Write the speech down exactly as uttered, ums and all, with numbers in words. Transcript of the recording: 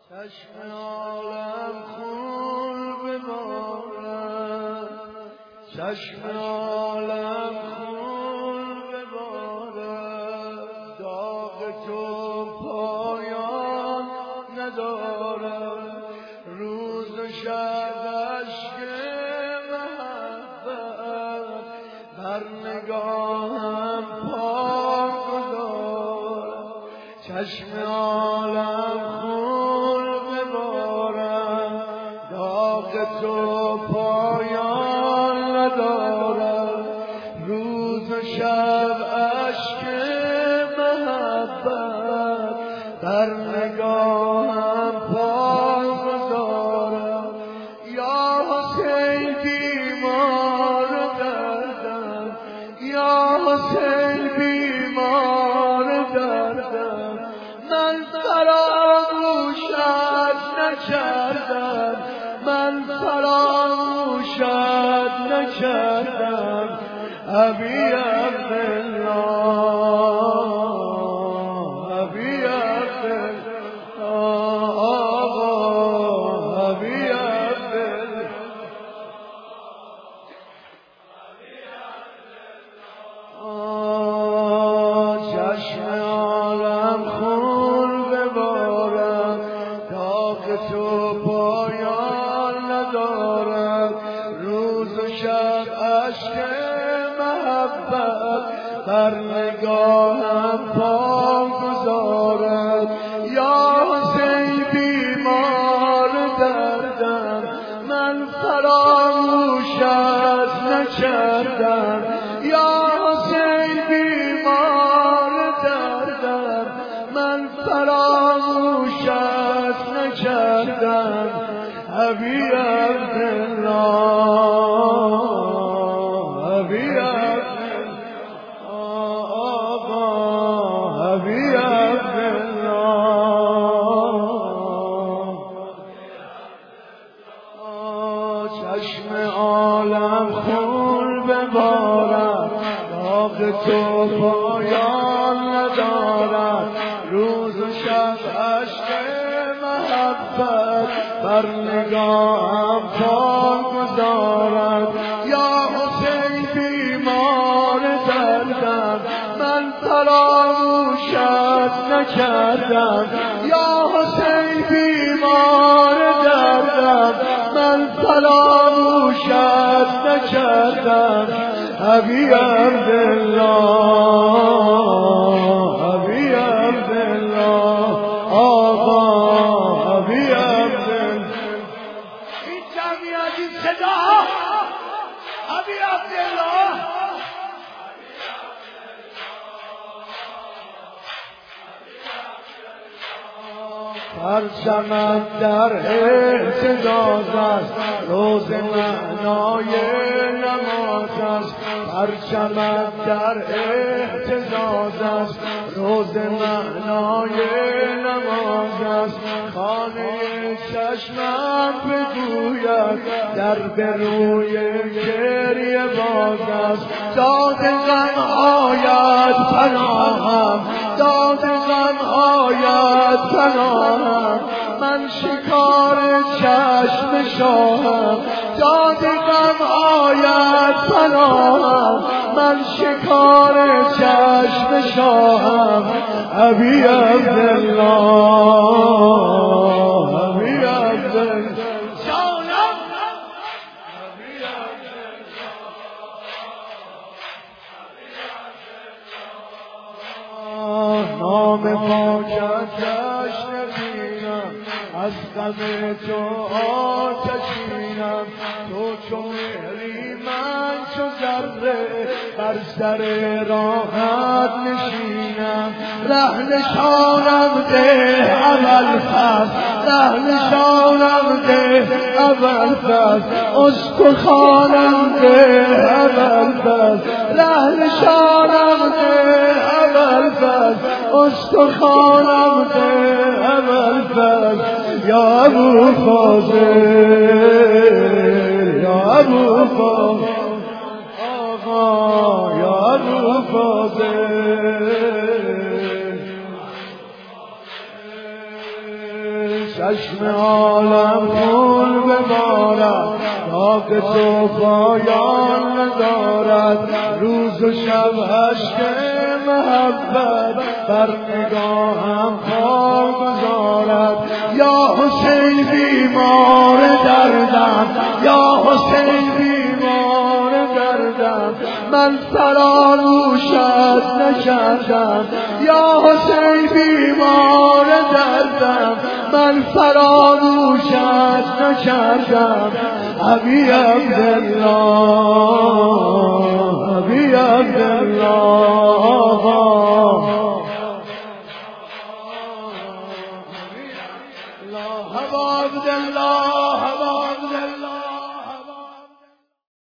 چشم عالم خون ببارد، چشم عالم خون ببارد، داغ تو پایان ندارد، روز و شب اشک محبت بر نگاهم پاک گذارد. چشم عالم خون ببارد، داغ تو پایان ندارد، روز و شب اشک محبت در نگاهم پاک گذارد. یا حسین بیمار دردم، یا حسین بیمار دردم، من فراموشت نکردم، من فراموشت نکردم. ابی عبدالله، ابی عبدالله، آقا ابی عبدالله. چشم عالم خون ببارد، داغ تو پایان ندارد، روز و شب اشک محبت بر نگاهم پاک گذارد. یا حسین بیمار دردم، من فراموشت نکردم. یا حسین بیمار دردم، من فراموشت نکردم. ابی عبدالله، ابی عبدالله، آقا ابی عبدالله. چشم عالم خون ببارد، داغ تو پایان ندارد، روز و شب اشک محبت بر نگاهم پاک گذارد. یا حسین بیمار دردم، من فراموشت نکردم. یا حسین بیمار دردم، من فراموشت نکردم. ابی عبدالله، ابی عبدالله، آقا ابی عبدالله. این جمعیت این صدا ابی عبدالله. پرچمت در اعتزاز است، روز معنای نماز است. پرچمت در اعتزاز است، روز معنای نماز است. خانه چشمم بگوید در به روی گریه باز است. داد غم آید پناهم، داد غم آید پناهم، من شکار چشم شاهم. داد غم آید پناهم، من شکار چشم شاهم. ابی عبدالله، ابی عبدالله، جانم ابی عبدالله. نام پاکتش نبینم، از غم تو آتشینم. تو چو مهری، من چو ذره، بر سر راحت نشینم. ره نشانم ده اول فصل، ره نشانم ده اول فصل، استخوانم ده اول فصل. ره نشانم ده اول فصل، استخوانم ده اول فصل. یا ابو فاضل، یا ابو فاضل، آقا یا ابو فاضل. چشم عالم خون ببارد تا که تو پایان ندارد روز و شب عشق محبت بر نگاهم خار گذارد یا حسین بیمار دردم یا حسین بیمار دردم من فراموشت نکردم یا حسین بیمار دردم من فراموشت نکردم ابی عبدالله